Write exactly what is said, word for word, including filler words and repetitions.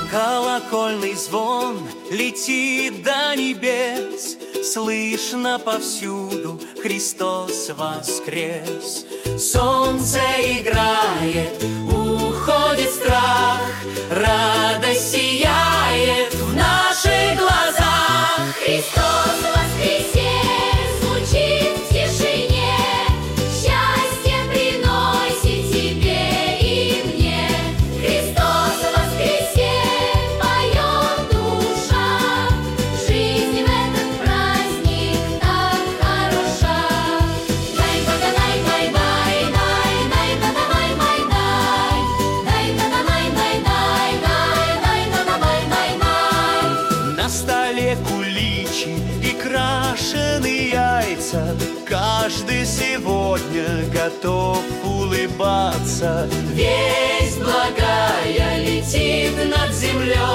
Колокольный звон летит до небес, слышно повсюду: Христос воскрес. Солнце играет, уходит страх, радость сияет в наших глазах. Христос воскресе, звучит в тишине, счастье приносит тебе и мне. Христос воскресе, поет душа, жизнь в этот праздник так хороша. Дай бада дай дай дай дай дай бада дай дай дай дай бада дай дай дай дай дай бада дай дай дай. На столе куличи и крашеные яйца, каждый сегодня готов улыбаться. Весть благая летит над землей,